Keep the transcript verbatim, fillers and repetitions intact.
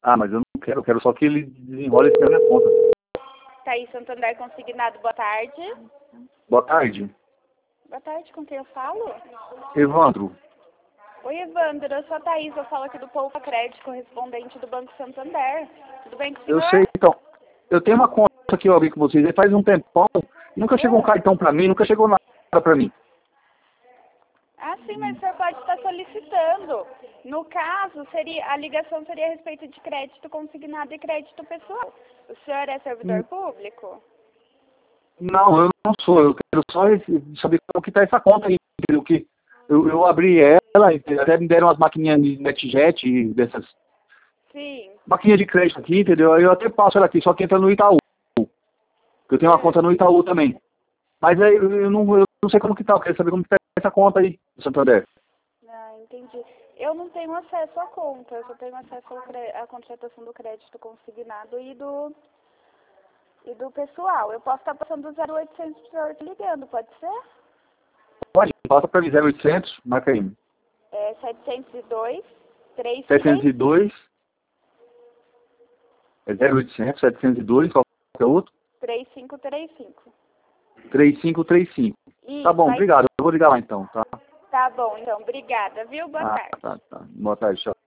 Ah, mas eu não quero, eu quero só que ele desenrole isso na minha conta. Thaís Santander Consignado, boa tarde. Boa tarde. Boa tarde, com quem eu falo? Evandro. Oi, Evandro, eu sou a Thaís, eu falo aqui do Poupa Crédito, correspondente do Banco Santander. Tudo bem com o senhor? Eu sei, então. Eu tenho uma conta que eu abri com vocês, aí faz um tempão, nunca chegou um cartão pra mim, nunca chegou nada pra mim. Ah, sim, mas o senhor pode estar solicitando. No caso, seria, a ligação seria a respeito de crédito consignado e crédito pessoal. O senhor é servidor Hum. público? Não, eu não sou, eu quero só esse- saber como que tá essa conta aí, entendeu? Que eu, eu abri ela, até me deram umas maquininhas de NetJet, e dessas Sim. maquininhas de crédito aqui, entendeu? Aí eu até passo ela aqui, só que entra no Itaú. Eu tenho uma É. conta no Itaú também. Mas aí eu, eu não, eu não sei como que tá, eu quero saber como que tá essa conta aí, do Santander. Ah, entendi. Eu não tenho acesso à conta, eu só tenho acesso ao cre- à contratação do crédito consignado e do, e do pessoal. Eu posso estar passando o zero oitocentos para o senhor te ligando, pode ser? Pode, passa pra mim zero oitocentos, marca aí. É setecentos e dois, trezentos e setecentos três, e dois, é zero oitocentos, setecentos e dois, qualquer outro, três cinco três cinco. três cinco três cinco. Tá Isso, bom, aí. obrigado, eu vou ligar lá então, tá? Tá bom, então. Obrigada, viu? Boa Ah, tarde. tá, tá. Boa tarde, tchau.